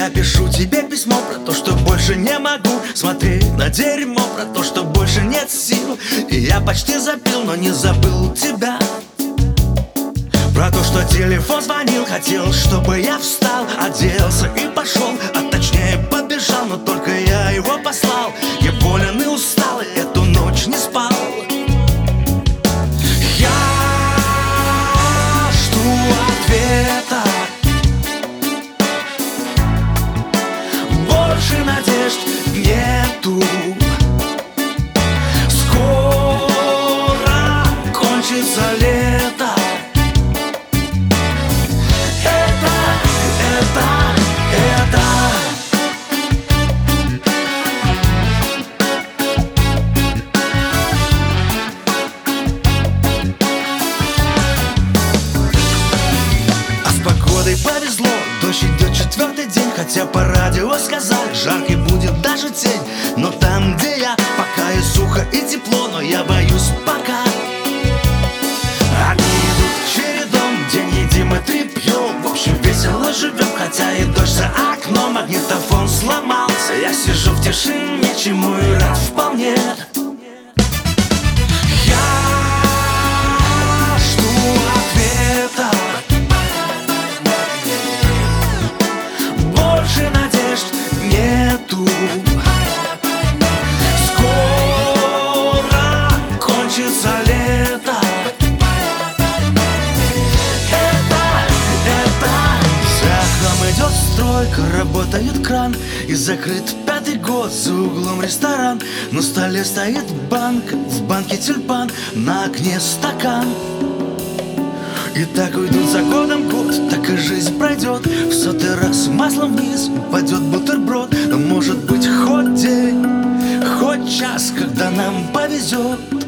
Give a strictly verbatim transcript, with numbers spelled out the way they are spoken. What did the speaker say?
Я пишу тебе письмо про то, что больше не могу смотреть на дерьмо, про то, что больше нет сил. И я почти забил, но не забыл тебя. Про то, что телефон звонил, хотел, чтобы я встал, оделся и пошел, а точнее побежал, но только я его послал. Я болен и устал, и эту ночь не спал. Я жду ответа, больше надежд нету. Скоро кончится лето. Повезло, дождь идет четвертый день, хотя по радио сказали, жаркий будет даже тень. Но там, где я, пока и сухо, и тепло, но я боюсь пока. Огни идут чередом, день едим и три пьем. В общем, весело живем, хотя и дождь за окном. Магнитофон сломался, я сижу в тишине, чему и рад вполне. Нету. Скоро кончится лето. Это, это за окном идет стройка, работает кран, и закрыт пятый год, за углом ресторан. На столе стоит банка, в банке тюльпан, на окне стакан. И так уйдут за годом год, так и жизнь пройдет. В сотый раз маслом вниз упадет бутерброд. Может быть хоть день, хоть час, когда нам повезет.